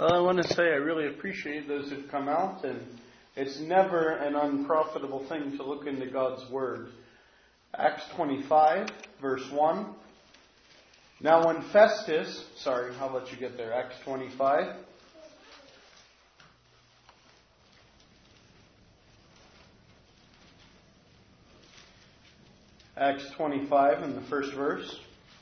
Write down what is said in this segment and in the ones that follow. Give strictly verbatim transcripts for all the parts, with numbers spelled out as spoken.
Well, I want to say I really appreciate those who've come out, and it's never an unprofitable thing to look into God's Word. Acts twenty-five, verse one. Now when Festus, sorry, I'll let you get there, Acts twenty-five. Acts twenty-five in the first verse.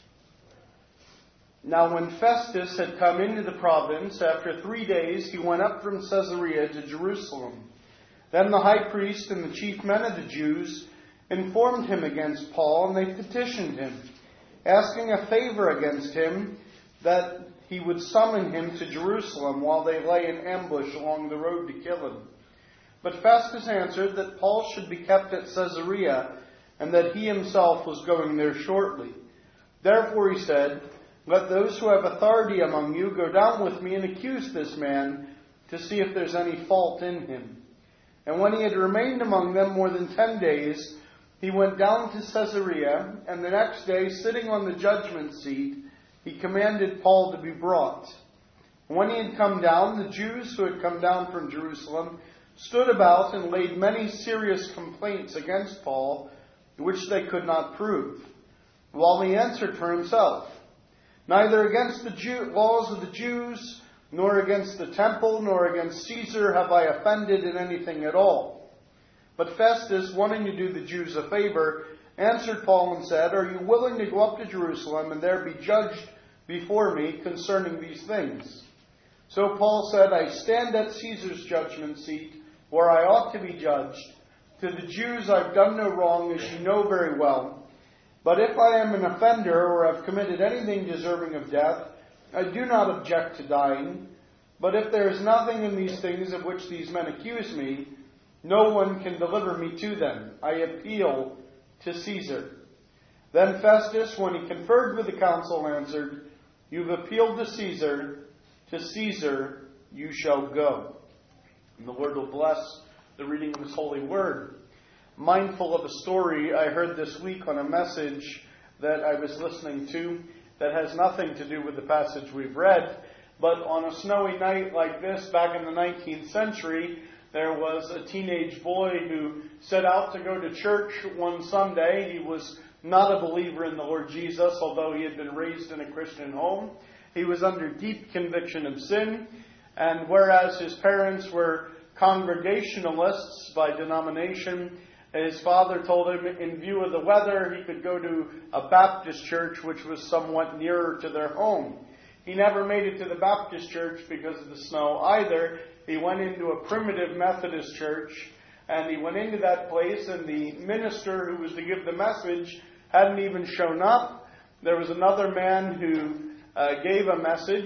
Now when Festus had come into the province, after three days he went up from Caesarea to Jerusalem. Then the high priest and the chief men of the Jews informed him against Paul, and they petitioned him, asking a favor against him, that he would summon him to Jerusalem while they lay in ambush along the road to kill him. But Festus answered that Paul should be kept at Caesarea, and that he himself was going there shortly. Therefore he said, let those who have authority among you go down with me and accuse this man, to see if there's any fault in him. And when he had remained among them more than ten days, he went down to Caesarea, and the next day, sitting on the judgment seat, he commanded Paul to be brought. When he had come down, the Jews who had come down from Jerusalem stood about and laid many serious complaints against Paul, which they could not prove, while he answered for himself, neither against the Jew- laws of the Jews, nor against the temple, nor against Caesar have I offended in anything at all. But Festus, wanting to do the Jews a favor, answered Paul and said, are you willing to go up to Jerusalem and there be judged before me concerning these things? So Paul said, I stand at Caesar's judgment seat, where I ought to be judged. To the Jews I've done no wrong, as you know very well. But if I am an offender or have committed anything deserving of death, I do not object to dying. But if there is nothing in these things of which these men accuse me, no one can deliver me to them. I appeal to Caesar. Then Festus, when he conferred with the council, answered, you've appealed to Caesar. To Caesar you shall go. And the Lord will bless the reading of His holy word. Mindful of a story I heard this week on a message that I was listening to that has nothing to do with the passage we've read, but on a snowy night like this back in the nineteenth century, there was a teenage boy who set out to go to church one Sunday. He was not a believer in the Lord Jesus, although he had been raised in a Christian home. He was under deep conviction of sin, and whereas his parents were Congregationalists by denomination, his father told him in view of the weather he could go to a Baptist church which was somewhat nearer to their home. He never made it to the Baptist church because of the snow either. He went into a primitive Methodist church, and he went into that place, and the minister who was to give the message hadn't even shown up. There was another man who uh, gave a message,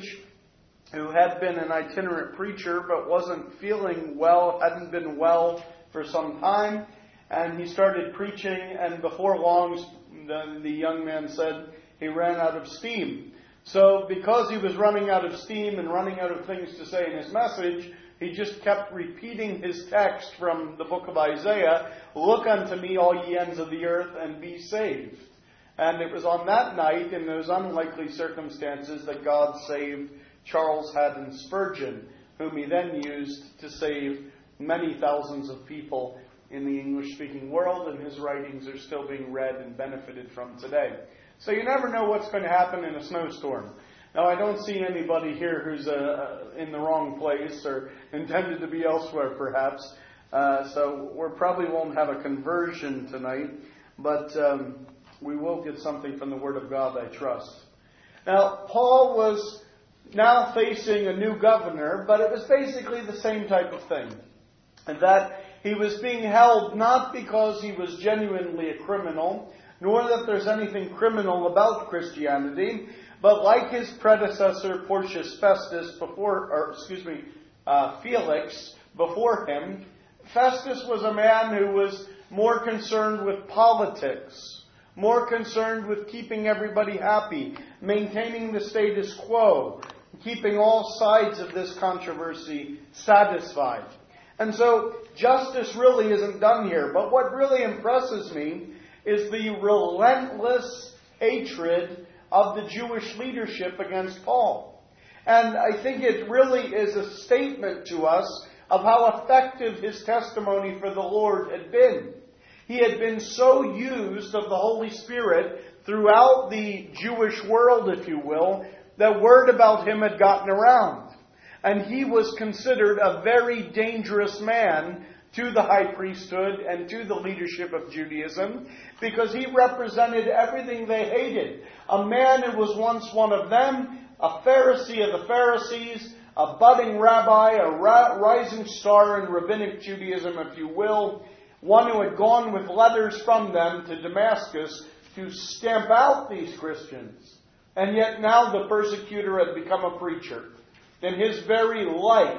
who had been an itinerant preacher but wasn't feeling well, hadn't been well for some time. And he started preaching, and before long, the, the young man said he ran out of steam. So because he was running out of steam and running out of things to say in his message, he just kept repeating his text from the book of Isaiah, look unto me, all ye ends of the earth, and be saved. And it was on that night, in those unlikely circumstances, that God saved Charles Haddon Spurgeon, whom he then used to save many thousands of people in the English-speaking world, and his writings are still being read and benefited from today. So you never know what's going to happen in a snowstorm. Now, I don't see anybody here who's uh, in the wrong place or intended to be elsewhere, perhaps. Uh, so we probably won't have a conversion tonight, but um, we will get something from the Word of God, I trust. Now, Paul was now facing a new governor, but it was basically the same type of thing. And that he was being held not because he was genuinely a criminal, nor that there's anything criminal about Christianity, but like his predecessor Porcius Festus before, or excuse me, uh, Felix before him, Festus was a man who was more concerned with politics, more concerned with keeping everybody happy, maintaining the status quo, keeping all sides of this controversy satisfied. And so justice really isn't done here. But what really impresses me is the relentless hatred of the Jewish leadership against Paul. And I think it really is a statement to us of how effective his testimony for the Lord had been. He had been so used of the Holy Spirit throughout the Jewish world, if you will, that word about him had gotten around. And he was considered a very dangerous man to the high priesthood and to the leadership of Judaism, because he represented everything they hated. A man who was once one of them, a Pharisee of the Pharisees, a budding rabbi, a ra- rising star in rabbinic Judaism, if you will, one who had gone with letters from them to Damascus to stamp out these Christians. And yet now the persecutor had become a preacher. And his very life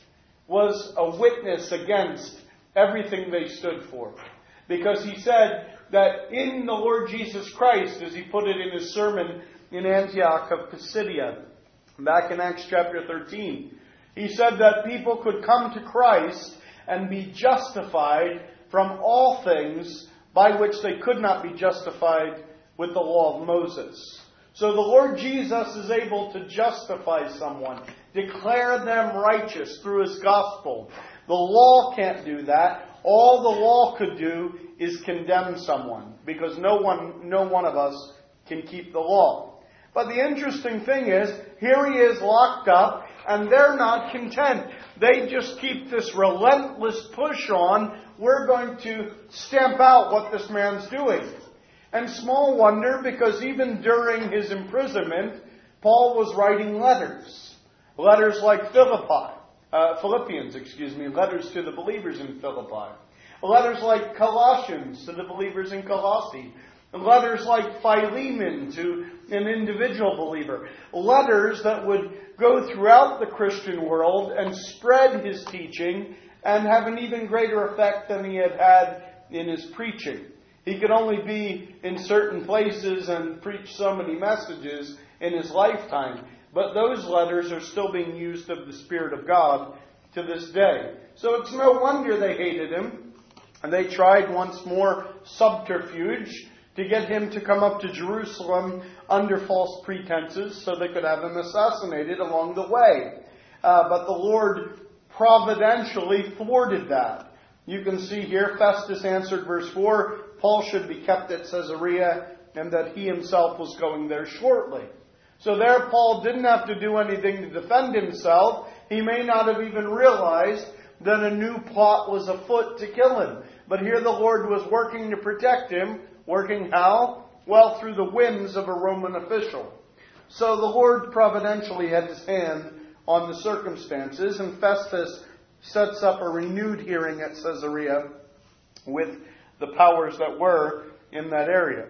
was a witness against everything they stood for. Because he said that in the Lord Jesus Christ, as he put it in his sermon in Antioch of Pisidia, back in Acts chapter thirteen, he said that people could come to Christ and be justified from all things by which they could not be justified with the law of Moses. So the Lord Jesus is able to justify someone, declare them righteous through his gospel. The law can't do that. All the law could do is condemn someone, because no one, no one of us can keep the law. But the interesting thing is, here he is locked up, and they're not content. They just keep this relentless push on, we're going to stamp out what this man's doing. And small wonder, because even during his imprisonment, Paul was writing letters. Letters like Philippi, uh, Philippians, excuse me, letters to the believers in Philippi. Letters like Colossians to the believers in Colossae. Letters like Philemon to an individual believer. Letters that would go throughout the Christian world and spread his teaching and have an even greater effect than he had had in his preaching. He could only be in certain places and preach so many messages in his lifetime. But those letters are still being used of the Spirit of God to this day. So it's no wonder they hated him. And they tried once more subterfuge to get him to come up to Jerusalem under false pretenses so they could have him assassinated along the way. Uh, but the Lord providentially thwarted that. You can see here, Festus answered, verse four, Paul should be kept at Caesarea, and that he himself was going there shortly. So there Paul didn't have to do anything to defend himself. He may not have even realized that a new plot was afoot to kill him. But here the Lord was working to protect him. Working how? Well, through the whims of a Roman official. So the Lord providentially had his hand on the circumstances, and Festus sets up a renewed hearing at Caesarea with the powers that were in that area.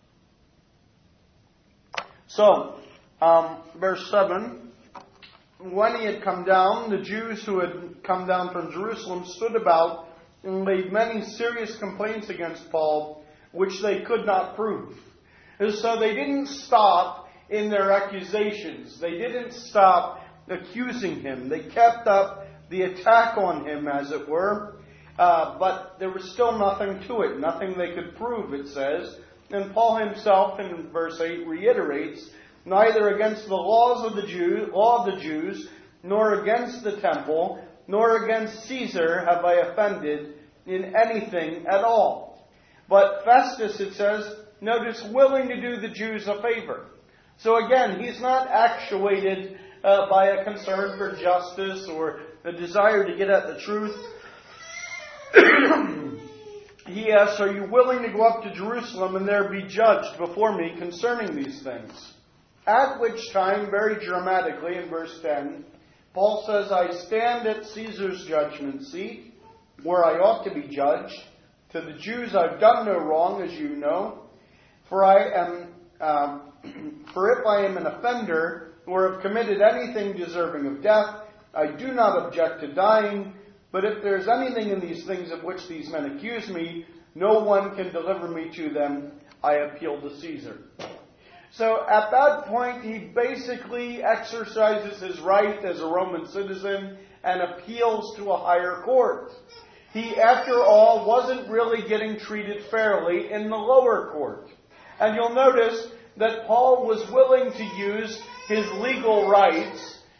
So, um, verse seven, when he had come down, the Jews who had come down from Jerusalem stood about and made many serious complaints against Paul, which they could not prove. And so they didn't stop in their accusations. They didn't stop accusing him. They kept up the attack on him, as it were. Uh, but there was still nothing to it. Nothing they could prove, it says. And Paul himself, in verse eight, reiterates, neither against the laws of the Jew, law of the Jews, nor against the temple, nor against Caesar have I offended in anything at all. But Festus, it says, notice, willing to do the Jews a favor. So again, he's not actuated uh, by a concern for justice or a desire to get at the truth. He asks, are you willing to go up to Jerusalem and there be judged before me concerning these things? At which time, very dramatically in verse ten, Paul says, I stand at Caesar's judgment seat, where I ought to be judged. To the Jews I've done no wrong, as you know. For I am, um, for if I am an offender, or have committed anything deserving of death, I do not object to dying. But if there is anything in these things of which these men accuse me, no one can deliver me to them. I appeal to Caesar. So at that point, he basically exercises his right as a Roman citizen and appeals to a higher court. He, after all, wasn't really getting treated fairly in the lower court. And you'll notice that Paul was willing to use his legal rights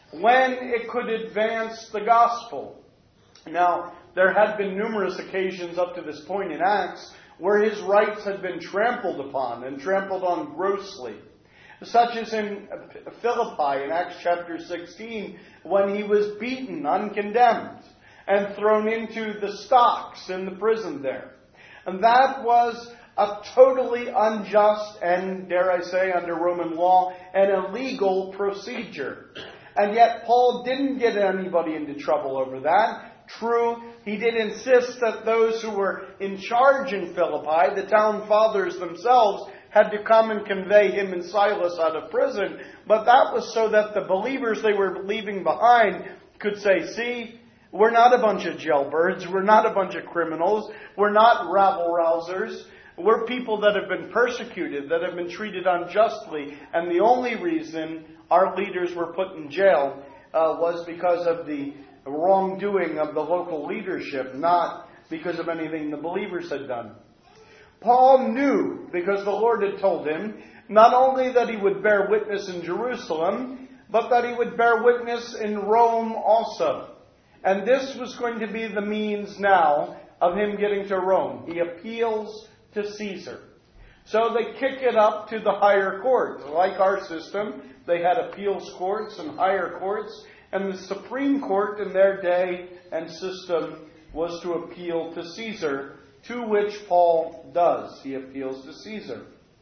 when it could advance the gospel. Now, there had been numerous occasions up to this point in Acts where his rights had been trampled upon and trampled on grossly. Such as in Philippi in Acts chapter sixteen, when he was beaten uncondemned and thrown into the stocks in the prison there. And that was a totally unjust and, dare I say, under Roman law, an illegal procedure. And yet Paul didn't get anybody into trouble over that. True, he did insist that those who were in charge in Philippi, the town fathers themselves, had to come and convey him and Silas out of prison. But that was so that the believers they were leaving behind could say, see, we're not a bunch of jailbirds. We're not a bunch of criminals. We're not rabble-rousers. We're people that have been persecuted, that have been treated unjustly. And the only reason our leaders were put in jail uh, was because of the wrongdoing of the local leadership, not because of anything the believers had done. Paul knew, because the Lord had told him, not only that he would bear witness in Jerusalem, but that he would bear witness in Rome also. And this was going to be the means now of him getting to Rome. He appeals to Caesar. So they kick it up to the higher court. Like our system, they had appeals courts and higher courts. And the Supreme Court in their day and system was to appeal to Caesar, to which Paul does. He appeals to Caesar.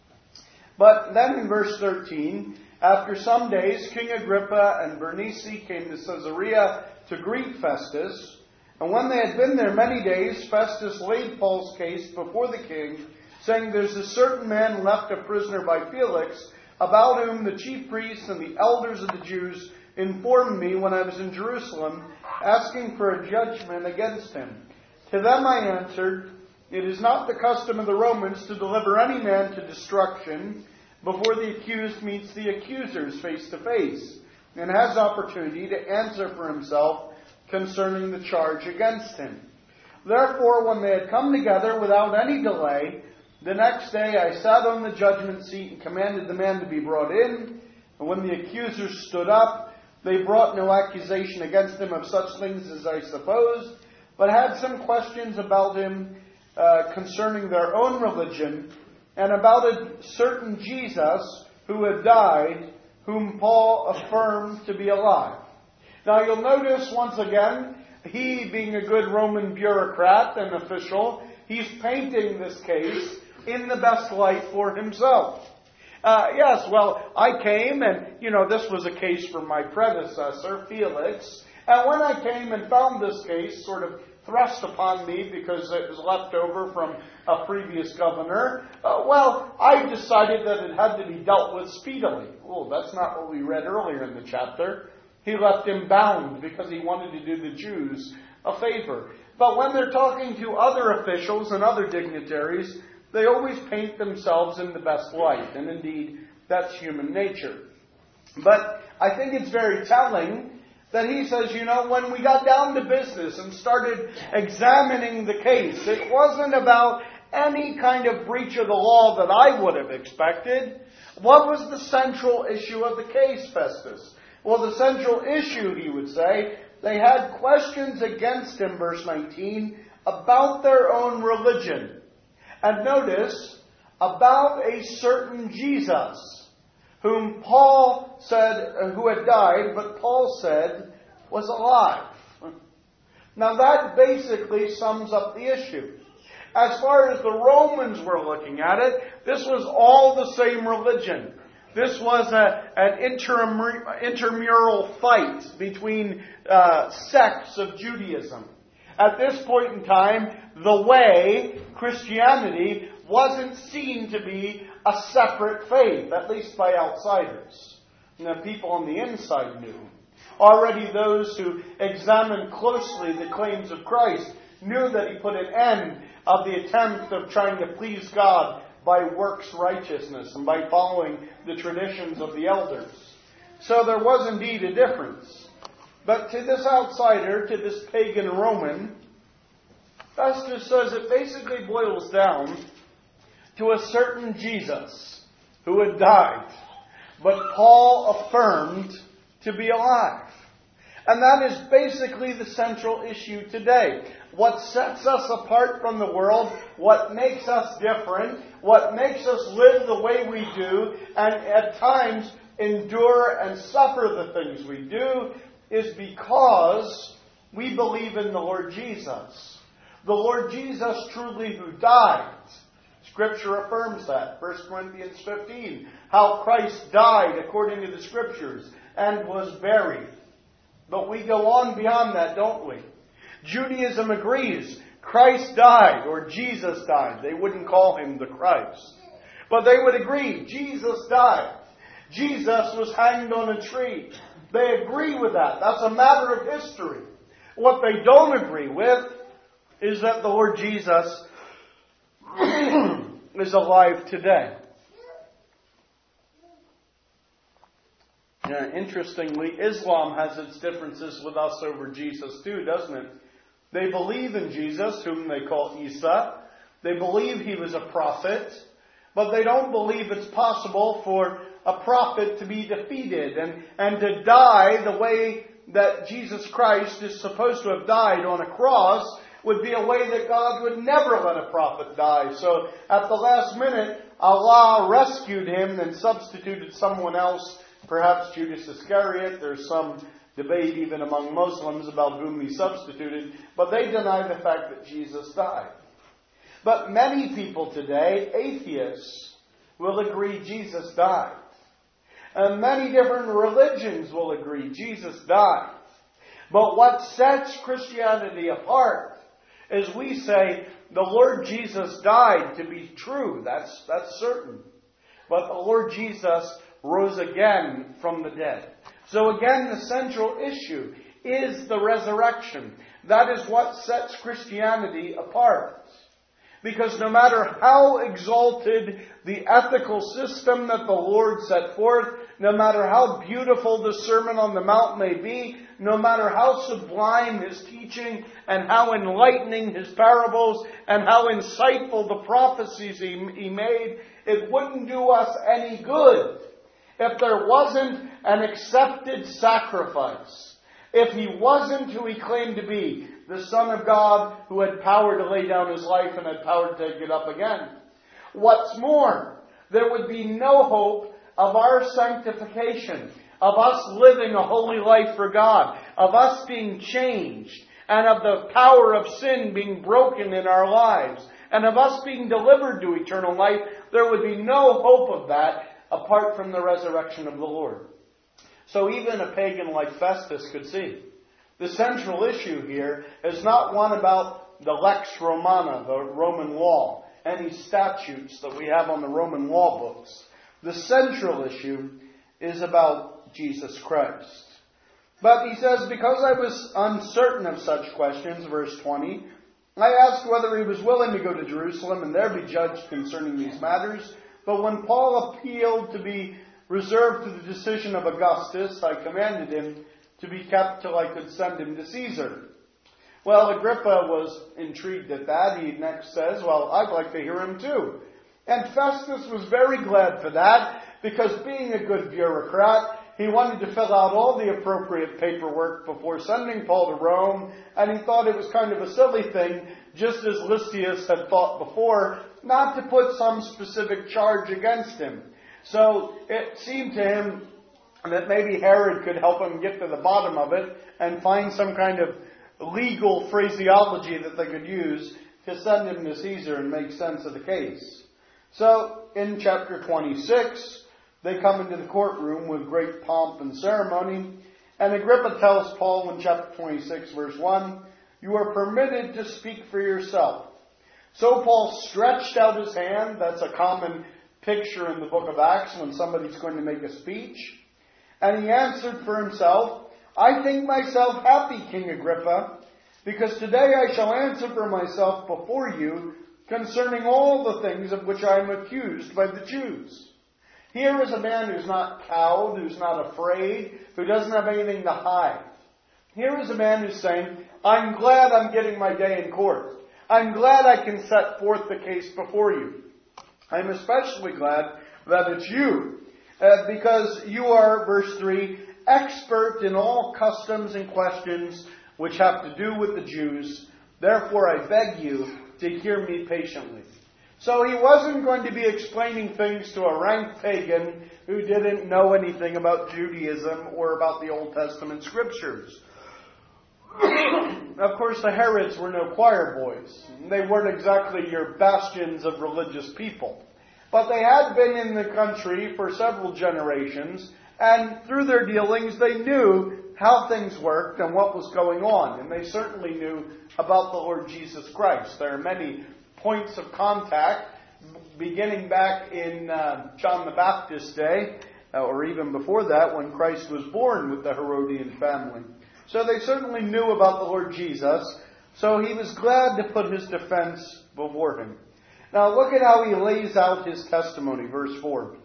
But then in verse thirteen, after some days, King Agrippa and Bernice came to Caesarea to greet Festus. And when they had been there many days, Festus laid Paul's case before the king, saying, there's a certain man left a prisoner by Felix, about whom the chief priests and the elders of the Jews informed me when I was in Jerusalem, asking for a judgment against him. To them I answered, it is not the custom of the Romans to deliver any man to destruction before the accused meets the accusers face to face, and has opportunity to answer for himself concerning the charge against him. Therefore, when they had come together without any delay, the next day I sat on the judgment seat and commanded the man to be brought in. And when the accusers stood up, they brought no accusation against him of such things as I supposed, but had some questions about him uh, concerning their own religion, and about a certain Jesus who had died, whom Paul affirmed to be alive. Now you'll notice once again, he being a good Roman bureaucrat and official, he's painting this case in the best light for himself. Uh, yes, well, I came and, you know, this was a case for my predecessor, Felix. And when I came and found this case sort of thrust upon me because it was left over from a previous governor, uh, well, I decided that it had to be dealt with speedily. Oh, that's not what we read earlier in the chapter. He left him bound because he wanted to do the Jews a favor. But when they're talking to other officials and other dignitaries, they always paint themselves in the best light. And indeed, that's human nature. But I think it's very telling that he says, you know, when we got down to business and started examining the case, it wasn't about any kind of breach of the law that I would have expected. What was the central issue of the case, Festus? Well, the central issue, he would say, they had questions against him, verse nineteen, about their own religion. And notice, about a certain Jesus, whom Paul said, who had died, but Paul said was alive. Now that basically sums up the issue. As far as the Romans were looking at it, this was all the same religion. This was a, an interim, intramural fight between uh, sects of Judaism. At this point in time, the way, Christianity, wasn't seen to be a separate faith, at least by outsiders. And the people on the inside knew. Already those who examined closely the claims of Christ knew that he put an end of the attempt of trying to please God by works righteousness and by following the traditions of the elders. So there was indeed a difference. But to this outsider, to this pagan Roman, Festus says it basically boils down to a certain Jesus who had died. But Paul affirmed to be alive. And that is basically the central issue today. What sets us apart from the world, what makes us different, what makes us live the way we do, and at times endure and suffer the things we do, is because we believe in the Lord Jesus. The Lord Jesus truly who died. Scripture affirms that. First Corinthians fifteen. How Christ died according to the Scriptures and was buried. But we go on beyond that, don't we? Judaism agrees. Christ died, or Jesus died. They wouldn't call him the Christ. But they would agree, Jesus died. Jesus was hanged on a tree. They agree with that. That's a matter of history. What they don't agree with is that the Lord Jesus is alive today. Uh, interestingly, Islam has its differences with us over Jesus too, doesn't it? They believe in Jesus, whom they call Isa. They believe he was a prophet, but they don't believe it's possible for a prophet to be defeated and, and to die the way that Jesus Christ is supposed to have died on a cross would be a way that God would never let a prophet die. So at the last minute, Allah rescued him and substituted someone else, perhaps Judas Iscariot. There's some debate even among Muslims about whom he substituted, but they deny the fact that Jesus died. But many people today, atheists, will agree Jesus died. And many different religions will agree Jesus died. But what sets Christianity apart is we say the Lord Jesus died to be true. That's, that's certain. But the Lord Jesus rose again from the dead. So again, the central issue is the resurrection. That is what sets Christianity apart. Because no matter how exalted the ethical system that the Lord set forth, no matter how beautiful the Sermon on the Mount may be, no matter how sublime his teaching and how enlightening his parables and how insightful the prophecies he, he made, it wouldn't do us any good if there wasn't an accepted sacrifice. If he wasn't who he claimed to be, the Son of God who had power to lay down his life and had power to take it up again. What's more, there would be no hope of our sanctification, of us living a holy life for God, of us being changed, and of the power of sin being broken in our lives, and of us being delivered to eternal life. There would be no hope of that apart from the resurrection of the Lord. So even a pagan like Festus could see. The central issue here is not one about the Lex Romana, the Roman law, any statutes that we have on the Roman law books. The central issue is about Jesus Christ. But he says, because I was uncertain of such questions, verse twenty, I asked whether he was willing to go to Jerusalem and there be judged concerning these matters. But when Paul appealed to be reserved to the decision of Augustus, I commanded him to be kept till I could send him to Caesar. Well, Agrippa was intrigued at that. He next says, well, I'd like to hear him too. And Festus was very glad for that, because being a good bureaucrat, he wanted to fill out all the appropriate paperwork before sending Paul to Rome, and he thought it was kind of a silly thing, just as Lysias had thought before, not to put some specific charge against him. So it seemed to him that maybe Herod could help him get to the bottom of it and find some kind of legal phraseology that they could use to send him to Caesar and make sense of the case. So in chapter twenty-six, they come into the courtroom with great pomp and ceremony, and Agrippa tells Paul in chapter twenty-six, verse one, you are permitted to speak for yourself. So Paul stretched out his hand. That's a common picture in the book of Acts when somebody's going to make a speech. And he answered for himself, I think myself happy, King Agrippa, because today I shall answer for myself before you concerning all the things of which I am accused by the Jews. Here is a man who's not cowed, who's not afraid, who doesn't have anything to hide. Here is a man who's saying, I'm glad I'm getting my day in court. I'm glad I can set forth the case before you. I'm especially glad that it's you, uh, because you are, verse three, expert in all customs and questions which have to do with the Jews. Therefore I beg you to hear me patiently. So he wasn't going to be explaining things to a rank pagan who didn't know anything about Judaism or about the Old Testament scriptures. Of course, the Herods were no choir boys. They weren't exactly your bastions of religious people. But they had been in the country for several generations, and through their dealings, they knew how things worked and what was going on. And they certainly knew about the Lord Jesus Christ. There are many points of contact, beginning back in uh, John the Baptist's day, uh, or even before that, when Christ was born with the Herodian family. So they certainly knew about the Lord Jesus, so he was glad to put his defense before him. Now look at how he lays out his testimony, verse four.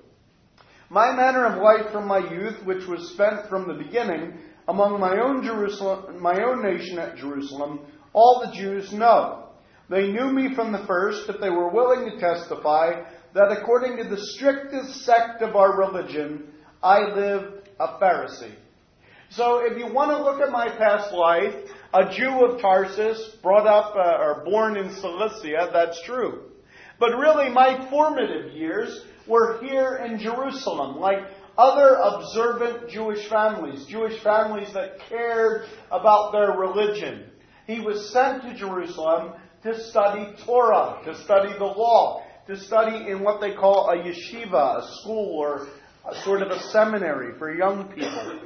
My manner of life from my youth, which was spent from the beginning among my own Jerusalem, my own nation at Jerusalem, all the Jews know. They knew me from the first, that they were willing to testify that according to the strictest sect of our religion, I lived a Pharisee. So if you want to look at my past life, a Jew of Tarsus, brought up uh, or born in Cilicia, that's true. But really my formative years were here in Jerusalem, like other observant Jewish families, Jewish families that cared about their religion. He was sent to Jerusalem to study Torah, to study the law, to study in what they call a yeshiva, a school or a sort of a seminary for young people.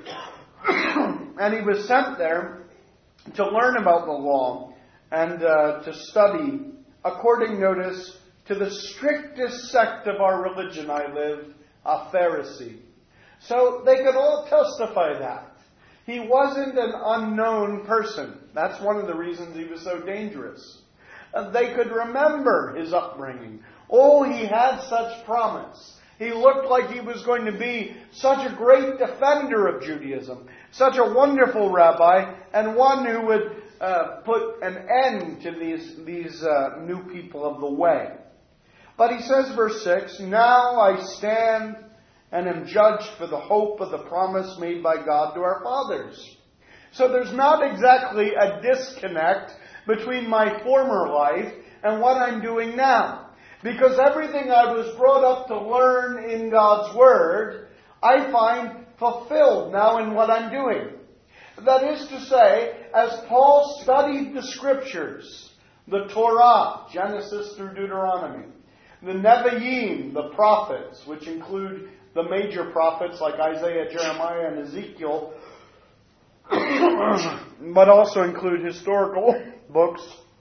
And he was sent there to learn about the law and uh, to study according, notice, to the strictest sect of our religion I lived, a Pharisee. So they could all testify that. He wasn't an unknown person. That's one of the reasons he was so dangerous. Uh, they could remember his upbringing. Oh, he had such promise. He looked like he was going to be such a great defender of Judaism, such a wonderful rabbi, and one who would uh, put an end to these, these uh, new people of the way. But he says, verse six, now I stand and am judged for the hope of the promise made by God to our fathers. So there's not exactly a disconnect between my former life and what I'm doing now. Because everything I was brought up to learn in God's Word, I find fulfilled now in what I'm doing. That is to say, as Paul studied the Scriptures, the Torah, Genesis through Deuteronomy, the Nevi'im, the prophets, which include the major prophets like Isaiah, Jeremiah, and Ezekiel, but also include historical books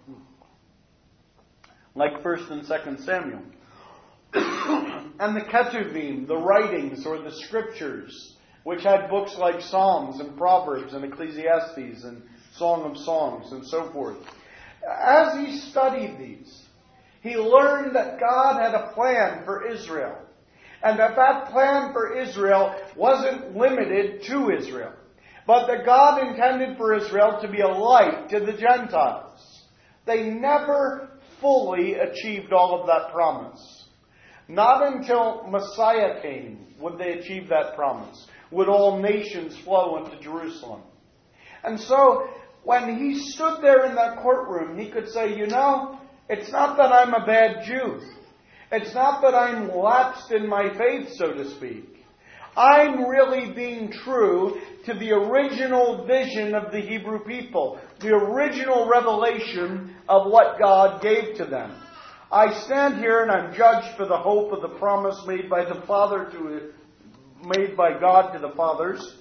like First and Second Samuel. And the Ketuvim, the writings or the scriptures, which had books like Psalms and Proverbs and Ecclesiastes and Song of Songs and so forth. As he studied these, he learned that God had a plan for Israel. And that that plan for Israel wasn't limited to Israel. But that God intended for Israel to be a light to the Gentiles. They never fully achieved all of that promise. Not until Messiah came would they achieve that promise. Would all nations flow into Jerusalem. And so, when he stood there in that courtroom, he could say, you know, it's not that I'm a bad Jew. It's not that I'm lapsed in my faith, so to speak. I'm really being true to the original vision of the Hebrew people, the original revelation of what God gave to them. I stand here and I'm judged for the hope of the promise made by the Father to made by God to the fathers.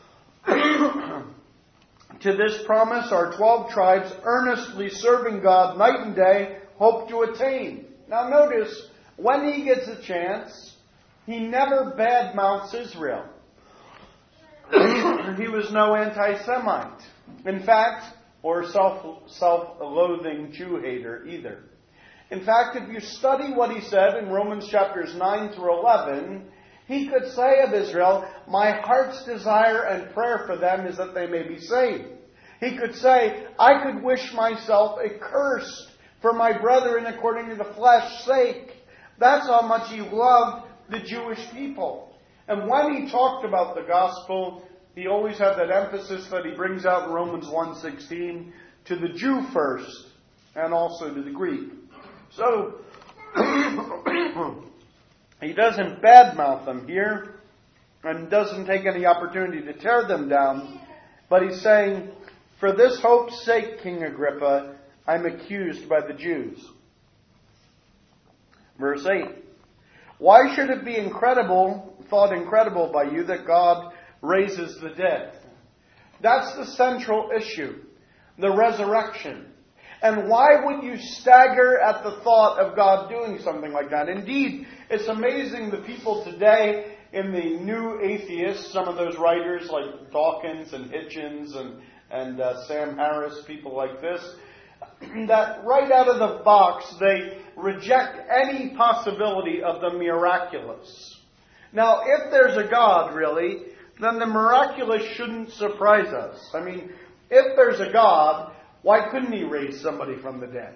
To this promise, our twelve tribes, earnestly serving God night and day, hope to attain. Now notice, when he gets a chance, he never badmouths Israel. He was no anti-Semite. In fact, or self, self-loathing Jew-hater either. In fact, if you study what he said in Romans chapters nine through eleven, he could say of Israel, my heart's desire and prayer for them is that they may be saved. He could say, I could wish myself accursed for my brethren according to the flesh's sake. That's how much he loved the Jewish people. And when he talked about the gospel, he always had that emphasis that he brings out in Romans one sixteen, to the Jew first, and also to the Greek. So, he doesn't badmouth them here, and doesn't take any opportunity to tear them down, but he's saying, for this hope's sake, King Agrippa, I'm accused by the Jews. Verse eight. Why should it be incredible, thought incredible by you, that God raises the dead? That's the central issue, the resurrection. And why would you stagger at the thought of God doing something like that? Indeed, it's amazing the people today in the new atheists, some of those writers like Dawkins and Hitchens and, and uh, Sam Harris, people like this, that right out of the box they reject any possibility of the miraculous. Now, if there's a God, really, then the miraculous shouldn't surprise us. I mean, if there's a God, why couldn't he raise somebody from the dead?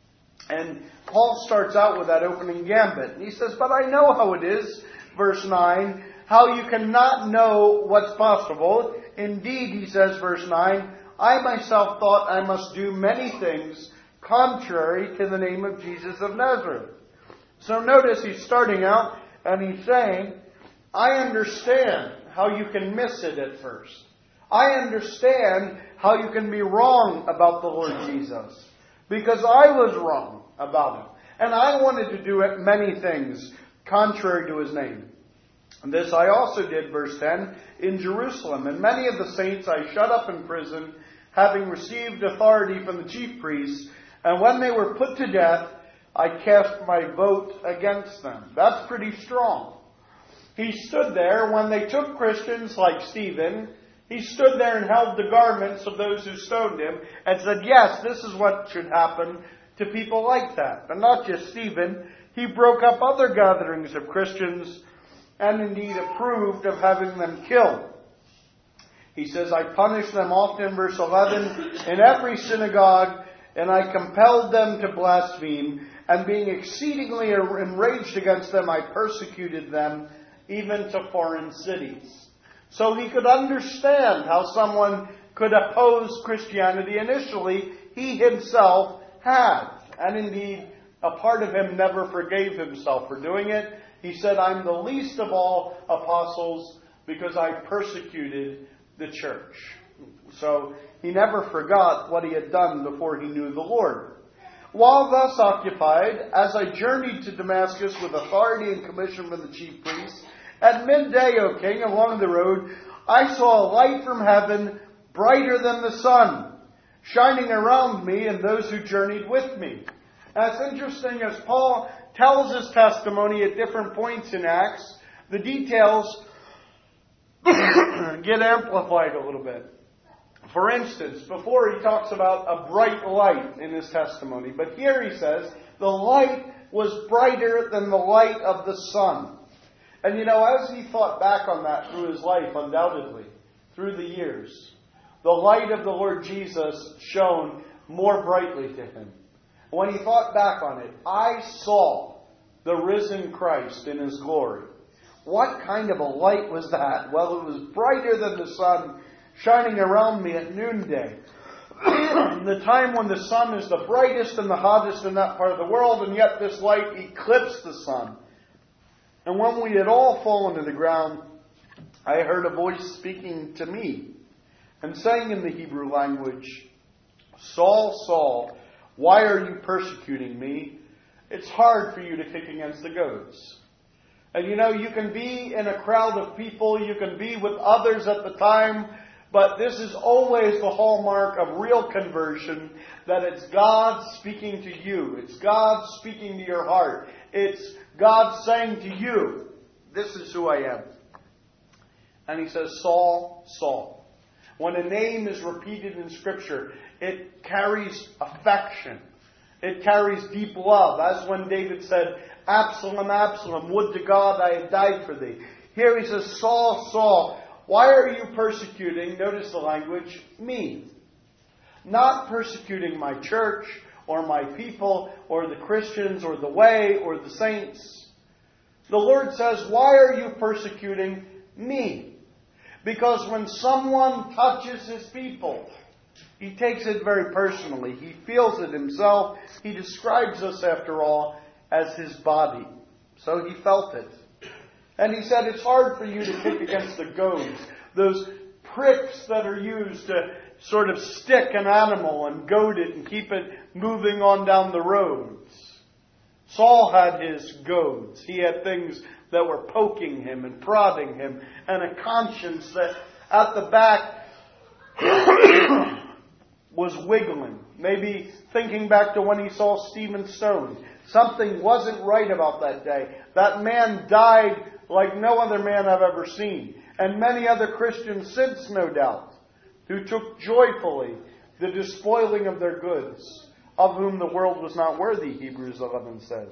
And Paul starts out with that opening gambit. And he says, but I know how it is, verse nine, how you cannot know what's possible. Indeed, he says, verse nine, I myself thought I must do many things contrary to the name of Jesus of Nazareth. So notice he's starting out and he's saying, I understand how you can miss it at first. I understand how you can be wrong about the Lord Jesus. Because I was wrong about him. And I wanted to do many things contrary to his name. And this I also did, verse ten, in Jerusalem. And many of the saints I shut up in prison, having received authority from the chief priests. And when they were put to death, I cast my vote against them. That's pretty strong. He stood there when they took Christians like Stephen. He stood there and held the garments of those who stoned him and said, yes, this is what should happen to people like that. But not just Stephen. He broke up other gatherings of Christians and indeed approved of having them killed. He says, I punished them often, verse eleven, in every synagogue, and I compelled them to blaspheme, and being exceedingly enraged against them, I persecuted them, even to foreign cities. So he could understand how someone could oppose Christianity initially. He himself had. And indeed, a part of him never forgave himself for doing it. He said, I'm the least of all apostles because I persecuted the church. So he never forgot what he had done before he knew the Lord. While thus occupied, as I journeyed to Damascus with authority and commission from the chief priests, at midday, O king, along the road, I saw a light from heaven, brighter than the sun, shining around me and those who journeyed with me. And it's interesting, as Paul tells his testimony at different points in Acts, the details get amplified a little bit. For instance, before he talks about a bright light in his testimony, but here he says, the light was brighter than the light of the sun. And you know, as he thought back on that through his life, undoubtedly, through the years, the light of the Lord Jesus shone more brightly to him. When he thought back on it, I saw the risen Christ in his glory. What kind of a light was that? Well, it was brighter than the sun, shining around me at noonday. The time when the sun is the brightest and the hottest in that part of the world, and yet this light eclipsed the sun. And when we had all fallen to the ground, I heard a voice speaking to me and saying in the Hebrew language, Saul, Saul, why are you persecuting me? It's hard for you to kick against the goads. And you know, you can be in a crowd of people, you can be with others at the time, but this is always the hallmark of real conversion, that it's God speaking to you. It's God speaking to your heart. It's God saying to you, this is who I am. And he says, Saul, Saul. When a name is repeated in Scripture, it carries affection. It carries deep love. As when David said, Absalom, Absalom, would to God I had died for thee. Here he says, Saul, Saul, why are you persecuting, notice the language, me? Not persecuting my church, or my people, or the Christians, or the way, or the saints. The Lord says, why are you persecuting me? Because when someone touches his people, he takes it very personally. He feels it himself. He describes us, after all, as his body. So he felt it. And he said, it's hard for you to kick against the goads, those pricks that are used to sort of stick an animal and goad it and keep it moving on down the roads. Saul had his goads. He had things that were poking him and prodding him, and a conscience that at the back was wiggling. Maybe thinking back to when he saw Stephen stoned. Something wasn't right about that day. That man died like no other man I've ever seen. And many other Christians since, no doubt, who took joyfully the despoiling of their goods, of whom the world was not worthy, Hebrews eleven says.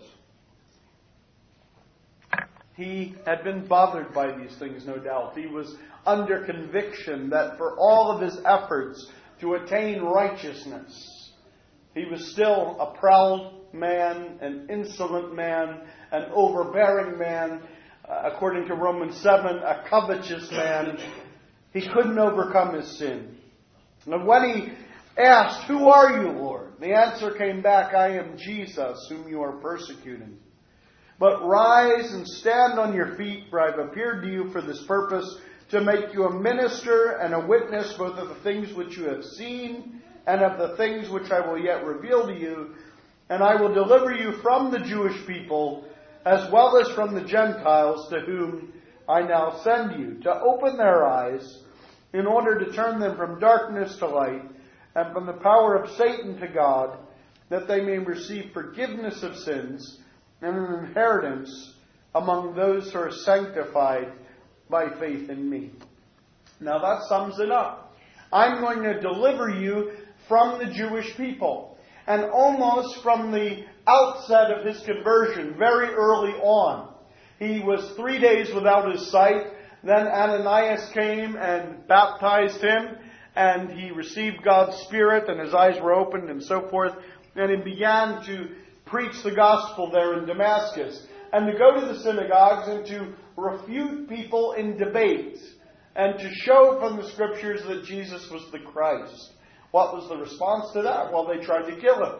He had been bothered by these things, no doubt. He was under conviction that for all of his efforts to attain righteousness, he was still a proud man, an insolent man, an overbearing man, uh, according to Romans seven, a covetous man. He couldn't overcome his sin. And when he asked, "Who are you, Lord?" the answer came back, "I am Jesus, whom you are persecuting. But rise and stand on your feet, for I have appeared to you for this purpose, to make you a minister and a witness both of the things which you have seen and of the things which I will yet reveal to you. And I will deliver you from the Jewish people, as well as from the Gentiles, to whom I now send you, to open their eyes, in order to turn them from darkness to light, and from the power of Satan to God, that they may receive forgiveness of sins, and an inheritance among those who are sanctified by faith in me." Now that sums it up. I'm going to deliver you from the Jewish people. And almost from the outset of his conversion, very early on, he was three days without his sight. Then Ananias came and baptized him, and he received God's Spirit, and his eyes were opened, and so forth. And he began to preach the gospel there in Damascus, and to go to the synagogues and to refute people in debate, and to show from the Scriptures that Jesus was the Christ. What was the response to that? Well, they tried to kill him.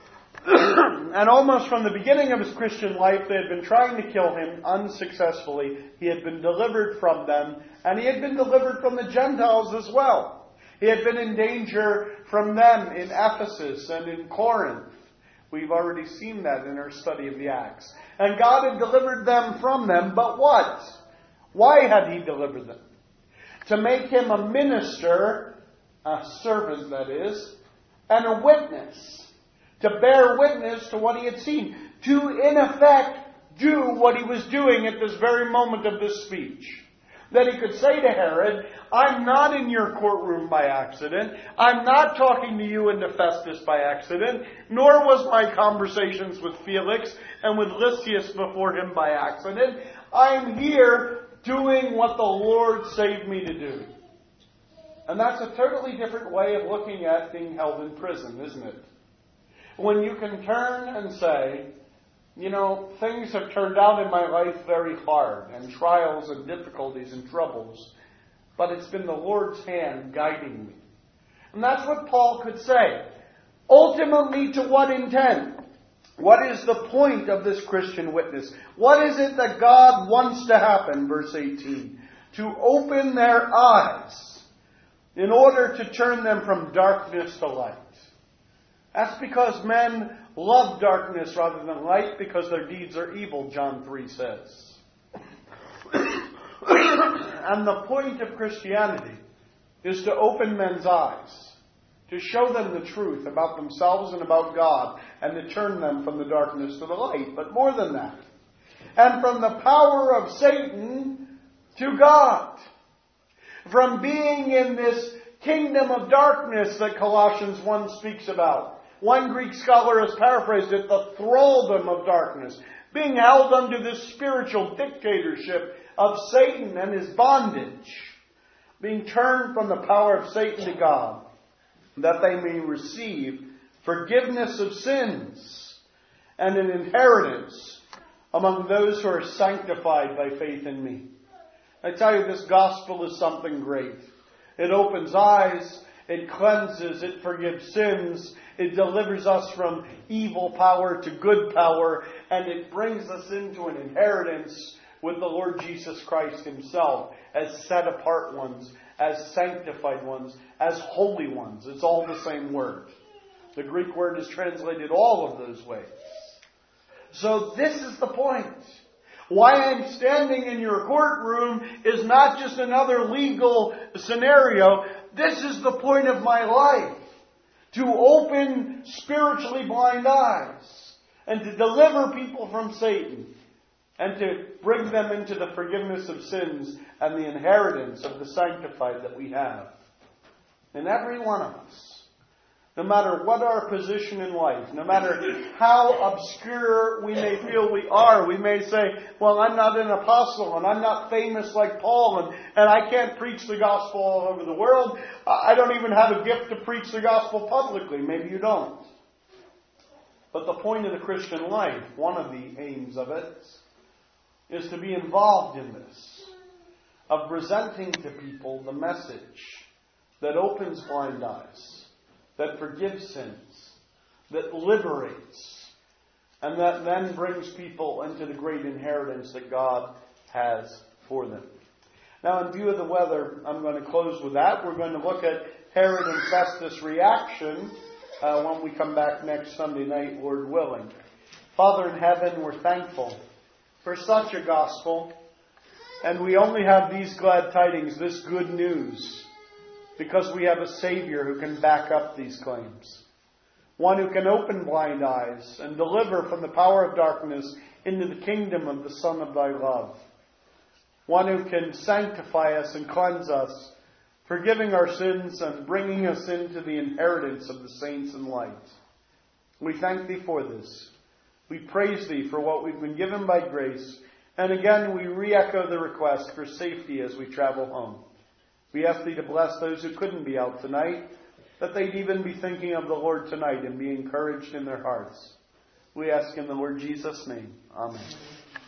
And almost from the beginning of his Christian life, they had been trying to kill him unsuccessfully. He had been delivered from them, and he had been delivered from the Gentiles as well. He had been in danger from them in Ephesus and in Corinth. We've already seen that in our study of the Acts. And God had delivered them from them, but what? Why had he delivered them? To make him a minister, a servant that is, and a witness. To bear witness to what he had seen. To, in effect, do what he was doing at this very moment of this speech. That he could say to Herod, "I'm not in your courtroom by accident. I'm not talking to you and to Festus by accident. Nor was my conversations with Felix and with Lysias before him by accident. I'm here doing what the Lord saved me to do." And that's a totally different way of looking at being held in prison, isn't it? When you can turn and say, you know, things have turned out in my life very hard, and trials and difficulties and troubles, but it's been the Lord's hand guiding me. And that's what Paul could say. Ultimately, to what intent? What is the point of this Christian witness? What is it that God wants to happen? Verse eighteen. To open their eyes in order to turn them from darkness to light. That's because men love darkness rather than light, because their deeds are evil, John three says. And the point of Christianity is to open men's eyes, to show them the truth about themselves and about God, and to turn them from the darkness to the light. But more than that, and from the power of Satan to God. From being in this kingdom of darkness that Colossians one speaks about. One Greek scholar has paraphrased it, the thraldom of darkness. Being held under this spiritual dictatorship of Satan and his bondage. Being turned from the power of Satan to God, that they may receive forgiveness of sins and an inheritance among those who are sanctified by faith in me. I tell you, this gospel is something great. It opens eyes, it cleanses, it forgives sins, it delivers us from evil power to good power, and it brings us into an inheritance with the Lord Jesus Christ Himself as set apart ones, as sanctified ones, as holy ones. It's all the same word. The Greek word is translated all of those ways. So this is the point. Why I'm standing in your courtroom is not just another legal scenario. This is the point of my life. To open spiritually blind eyes and to deliver people from Satan and to bring them into the forgiveness of sins and the inheritance of the sanctified that we have. And every one of us, no matter what our position in life, no matter how obscure we may feel we are, we may say, well, I'm not an apostle and I'm not famous like Paul and, and I can't preach the gospel all over the world. I don't even have a gift to preach the gospel publicly. Maybe you don't. But the point of the Christian life, one of the aims of it, is to be involved in this, of presenting to people the message that opens blind eyes, that forgives sins, that liberates, and that then brings people into the great inheritance that God has for them. Now, in view of the weather, I'm going to close with that. We're going to look at Herod and Festus' reaction uh, when we come back next Sunday night, Lord willing. Father in heaven, we're thankful for such a gospel, and we only have these glad tidings, this good news, because we have a Savior who can back up these claims. One who can open blind eyes and deliver from the power of darkness into the kingdom of the Son of thy love. One who can sanctify us and cleanse us, forgiving our sins and bringing us into the inheritance of the saints in light. We thank thee for this. We praise thee for what we've been given by grace. And again, we re-echo the request for safety as we travel home. We ask thee to bless those who couldn't be out tonight, that they'd even be thinking of the Lord tonight and be encouraged in their hearts. We ask in the Lord Jesus' name. Amen.